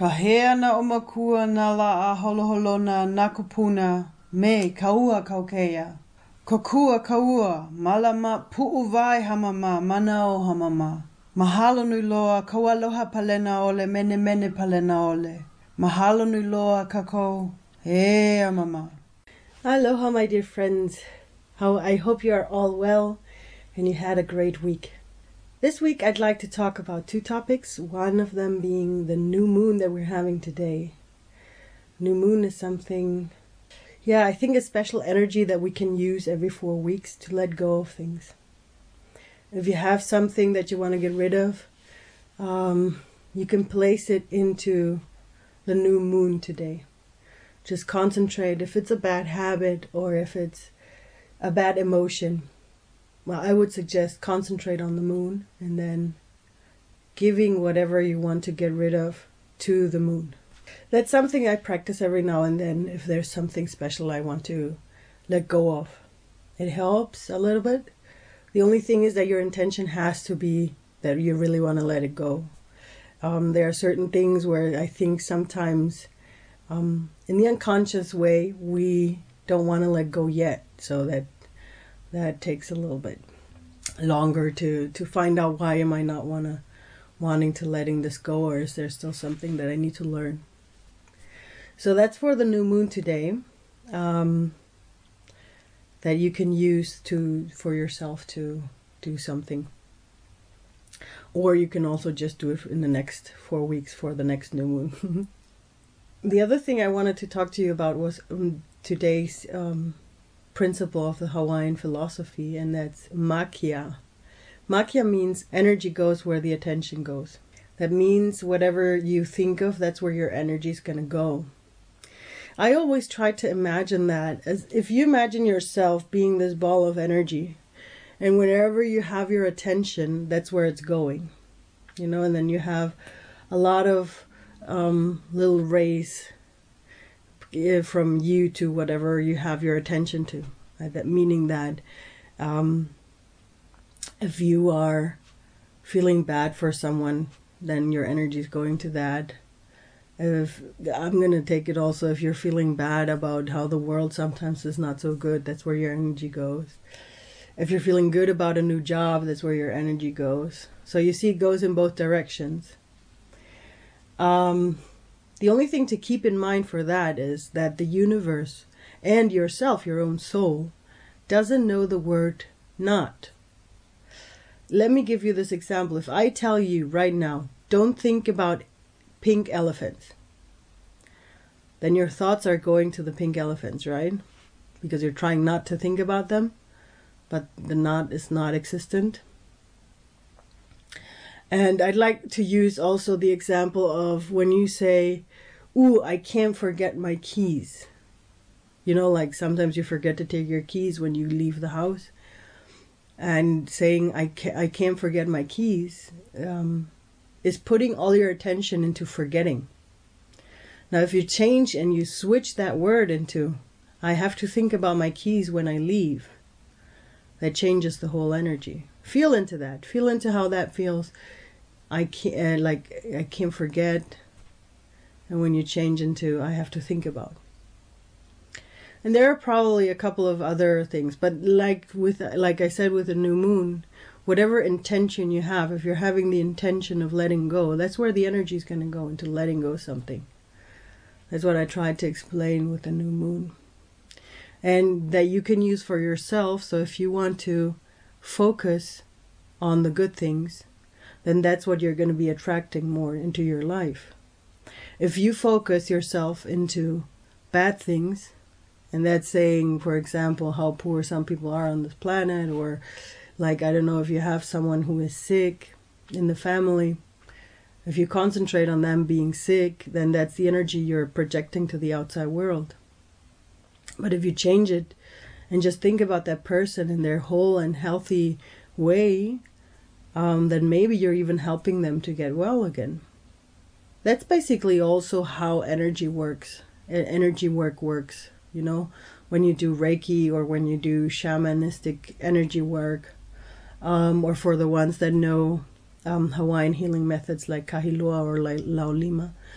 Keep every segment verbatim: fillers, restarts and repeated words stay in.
Ka hea na o makua na la a holoholona na kupuna me kaua kaukea. Ko kua kaua malama pu'u vai hamama mana o hamama. Mahalo nui loa kaualoha palena ole mene mene palena ole. Mahalo nui loa kako. Ea mama. Aloha, my dear friends. How I hope you are all well and you had a great week. This week I'd like to talk about two topics, one of them being the new moon that we're having today. New moon is something, yeah, I think a special energy that we can use every four weeks to let go of things. If you have something that you want to get rid of, um, you can place it into the new moon today. Just concentrate if it's a bad habit or if it's a bad emotion. Well, I would suggest concentrate on the moon and then giving whatever you want to get rid of to the moon. That's something I practice every now and then if there's something special I want to let go of. It helps a little bit. The only thing is that your intention has to be that you really want to let it go. Um, there are certain things where I think sometimes um, in the unconscious way we don't want to let go yet, so that that takes a little bit longer to to find out why am I not wanna wanting to letting this go, or is there still something that I need to learn. So that's for the new moon today, um, that you can use to for yourself to do something, or you can also just do it in the next four weeks for the next new moon. The other thing I wanted to talk to you about was um, today's um, principle of the Hawaiian philosophy, and that's makia. Makia means energy goes where the attention goes. That means whatever you think of, that's where your energy is going to go. I always try to imagine that as if you imagine yourself being this ball of energy, and whenever you have your attention, that's where it's going, you know, and then you have a lot of um, little rays from you to whatever you have your attention to. Uh, that meaning that um, if you are feeling bad for someone, then your energy is going to that. If I'm going to take it also, if you're feeling bad about how the world sometimes is not so good, that's where your energy goes. If you're feeling good about a new job, that's where your energy goes. So you see, it goes in both directions. Um, The only thing to keep in mind for that is that the universe and yourself, your own soul, doesn't know the word not. Let me give you this example. If I tell you right now, don't think about pink elephants, then your thoughts are going to the pink elephants, right? Because you're trying not to think about them, but the not is not existent. And I'd like to use also the example of when you say, ooh, I can't forget my keys. You know, like sometimes you forget to take your keys when you leave the house. And saying, I can't, I can't forget my keys, um, is putting all your attention into forgetting. Now, if you change and you switch that word into, I have to think about my keys when I leave, that changes the whole energy. Feel into that. Feel into how that feels. I can't, uh, like, I can't forget. And when you change into, I have to think about. And there are probably a couple of other things, but like with, like I said, with a new moon, whatever intention you have, if you're having the intention of letting go, that's where the energy is going to go, into letting go something. That's what I tried to explain with the new moon. And that you can use for yourself. So if you want to focus on the good things, then that's what you're going to be attracting more into your life. If you focus yourself into bad things, and that's saying, for example, how poor some people are on this planet, or like, I don't know, if you have someone who is sick in the family, if you concentrate on them being sick, then that's the energy you're projecting to the outside world. But if you change it and just think about that person in their whole and healthy way, um, then maybe you're even helping them to get well again. That's basically also how energy works. Energy work works, you know, when you do Reiki or when you do shamanistic energy work, um, or for the ones that know um, Hawaiian healing methods like Kahilua or like Laulima.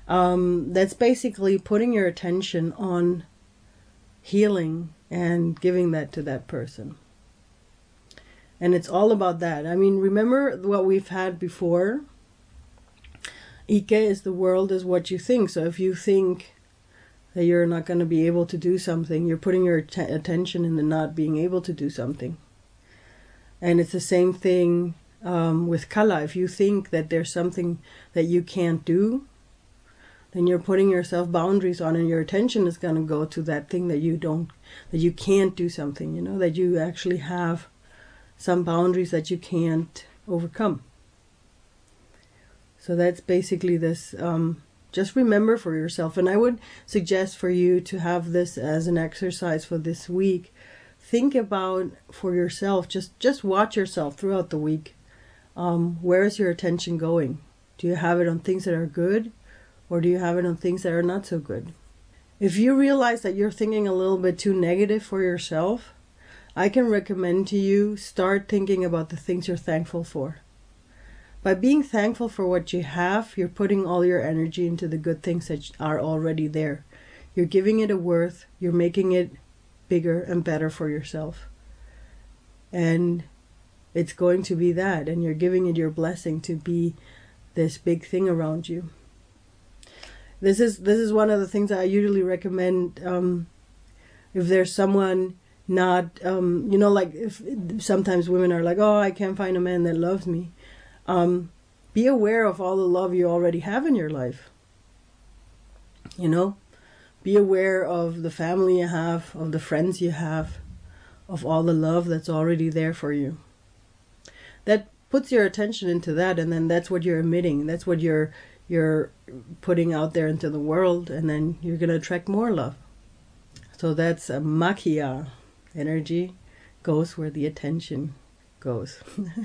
Um, that's basically putting your attention on healing and giving that to that person. And it's all about that. I mean, remember what we've had before? Ike is the world is what you think. So if you think that you're not going to be able to do something, you're putting your att- attention in the not being able to do something. And it's the same thing um, with Kala. If you think that there's something that you can't do, then you're putting yourself boundaries on, and your attention is going to go to that thing that you don't, that you can't do something, you know, that you actually have some boundaries that you can't overcome. So that's basically this, um, just remember for yourself. And I would suggest for you to have this as an exercise for this week. Think about for yourself, just, just watch yourself throughout the week. Um, where is your attention going? Do you have it on things that are good, or do you have it on things that are not so good? If you realize that you're thinking a little bit too negative for yourself, I can recommend to you start thinking about the things you're thankful for. By being thankful for what you have, you're putting all your energy into the good things that are already there. You're giving it a worth. You're making it bigger and better for yourself. And it's going to be that. And you're giving it your blessing to be this big thing around you. This is this is one of the things that I usually recommend. Um, if there's someone not, um, you know, like if sometimes women are like, oh, I can't find a man that loves me. Um, be aware of all the love you already have in your life. You know, be aware of the family you have, of the friends you have, of all the love that's already there for you. That puts your attention into that, and then that's what you're emitting. That's what you're you're putting out there into the world, and then you're going to attract more love. So that's a Makia. Energy goes where the attention goes.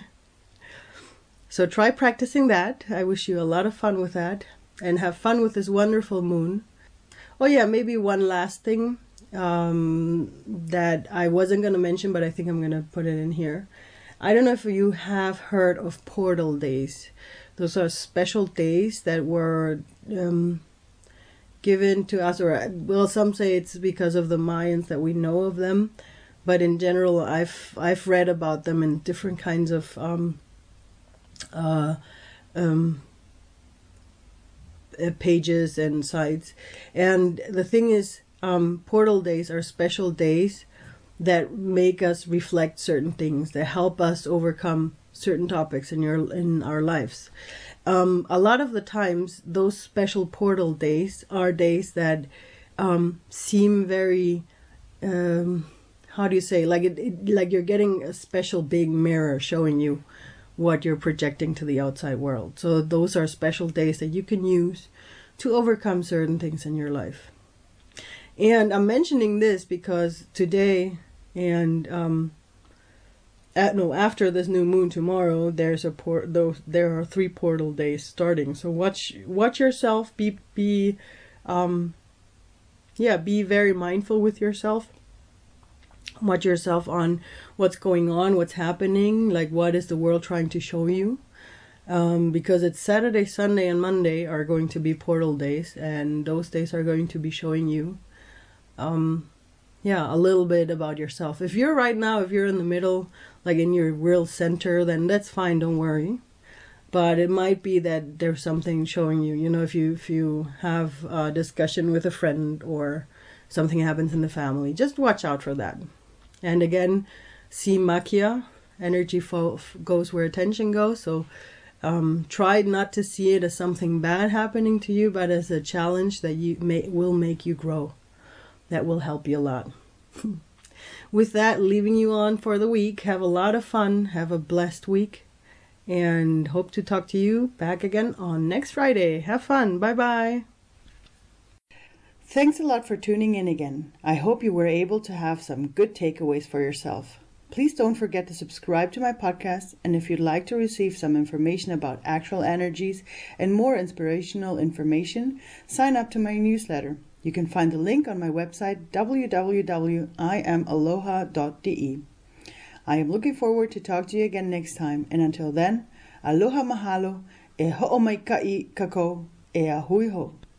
So try practicing that. I wish you a lot of fun with that, and have fun with this wonderful moon. Oh yeah, maybe one last thing um, that I wasn't going to mention, but I think I'm going to put it in here. I don't know if you have heard of portal days. Those are special days that were um, given to us, or well, some say it's because of the Mayans that we know of them. But in general, I've I've read about them in different kinds of um, uh, um, pages and sites. And the thing is, um, portal days are special days that make us reflect certain things, that help us overcome certain topics in your in our lives. Um, a lot of the times, those special portal days are days that um, seem very um, how do you say, like it, it, like you're getting a special big mirror showing you what you're projecting to the outside world. So those are special days that you can use to overcome certain things in your life. And I'm mentioning this because today and um, at, no after this new moon tomorrow, there's a port. Those there are three portal days starting. So watch watch yourself. Be be, um, yeah, be very mindful with yourself. Watch yourself on what's going on, what's happening, like what is the world trying to show you. Um, because it's Saturday, Sunday, and Monday are going to be portal days, and those days are going to be showing you, um, yeah, a little bit about yourself. If you're right now, if you're in the middle, like in your real center, then that's fine, don't worry. But it might be that there's something showing you, you know, if you, if you have a discussion with a friend or something happens in the family, just watch out for that. And again, see Makia, energy fo- goes where attention goes. So um, try not to see it as something bad happening to you, but as a challenge that you may, will make you grow. That will help you a lot. With that, leaving you on for the week. Have a lot of fun. Have a blessed week. And hope to talk to you back again on next Friday. Have fun. Bye-bye. Thanks a lot for tuning in again. I hope you were able to have some good takeaways for yourself. Please don't forget to subscribe to my podcast, and if you'd like to receive some information about actual energies and more inspirational information, sign up to my newsletter. You can find the link on my website w w w dot i am aloha dot d e. I am looking forward to talk to you again next time, and until then, aloha mahalo, e ho'omaikai kako, e ahui ho.